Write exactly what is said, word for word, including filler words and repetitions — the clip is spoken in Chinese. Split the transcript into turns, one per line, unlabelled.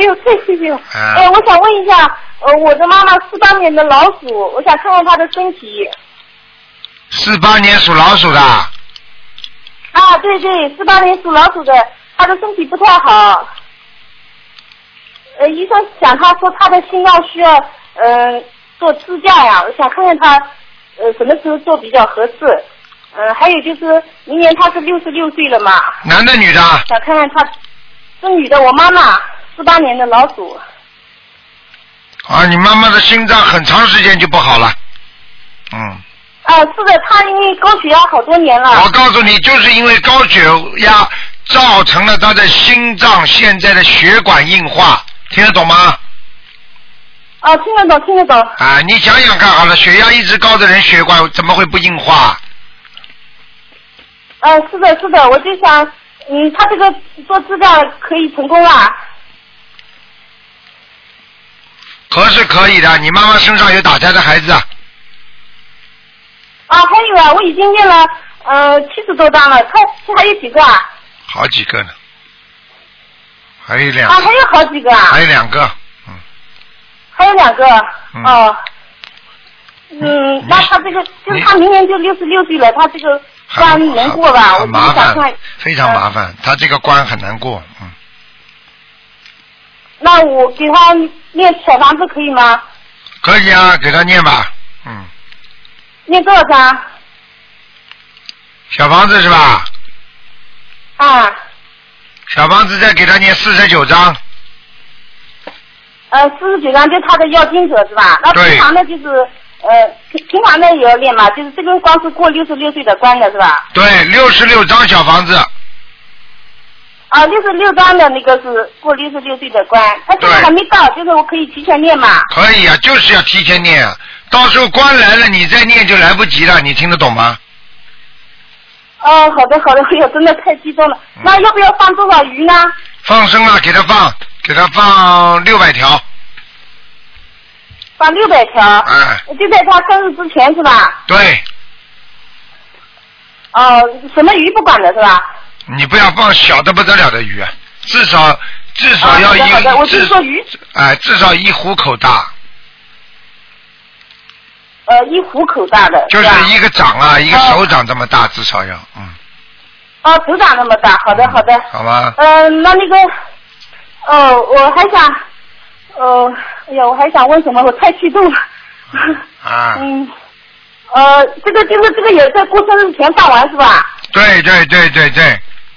呦，太谢谢了。
啊、
呃，我想问一下，呃，我的妈妈四八年的老鼠，我想看看她的身体。
四八年属老鼠的。
啊，对对，四八年属老鼠的，她的身体不太好。呃，医生想她说她的心脏需要嗯、呃、做支架呀，我想看看她呃什么时候做比较合适。嗯、呃，还有就是明年她是六十六岁了嘛。
男的女的？
想看看她是女的，我妈妈四八年的老鼠。
啊，你妈妈的心脏很长时间就不好了。嗯。
啊，是的，她因为高血压好多年了。
我告诉你，就是因为高血压造成了她的心脏现在的血管硬化，听得懂吗？
啊，听得懂，听得懂。
啊，你想想看好了，血压一直高的人，血管怎么会不硬化？
呃，是的，是的，我就想，嗯，他这个做支架可以成功啊？
可是可以的，你妈妈身上有打胎的孩子啊。
啊，还有啊，我已经念了呃七十多张了，他还有几个啊？
好几个呢，还有两个。
啊，还有好几个啊？
还有两个，嗯。
还有两个，
嗯、
哦。嗯，那他这个就是他明年就六十六岁了，他这个关能过吧？
很麻烦，非常麻烦，他这个关很难过，嗯。
那我给他念小房子可以吗？
可以啊，给他念吧，嗯。
念多少张？
小房子是吧？
啊。
小房子再给他念四十九章。
呃，四十九章就他的要经者是吧？那平常的就是呃平平常的也要练嘛，就是这个光是过六十六岁的关的是吧？
对，六十六张小房子。
啊，六十六张的那个是过六十六岁的关，他现在还没到，就是我可以提前念嘛？
可以啊，就是要提前念啊，到时候关来了你再念就来不及了，你听得懂吗？
哦，好的好的，哎呦，真的太激动了。嗯、那要不要放多少鱼呢？
放生啊，给他放，给他放六百条。
放六百条。
哎。
就在他生日之前是吧？
对。
哦，什么鱼不管的是吧？
你不要放小的不得了的鱼啊，至少至少要一、
啊、好的好的我是说鱼。
哎，至少一虎口大。
呃，一虎口大的。
就是一个掌啊，一个手掌这么大，至少要嗯。
哦，手掌那么大，好的好的。
好吧。
嗯、呃，那那个，哦，我还想，呃，哎呀，我还想问什么？我太激动了。
啊。
嗯。呃，这个就是这个也在过生日前放完是吧？
对对对对对。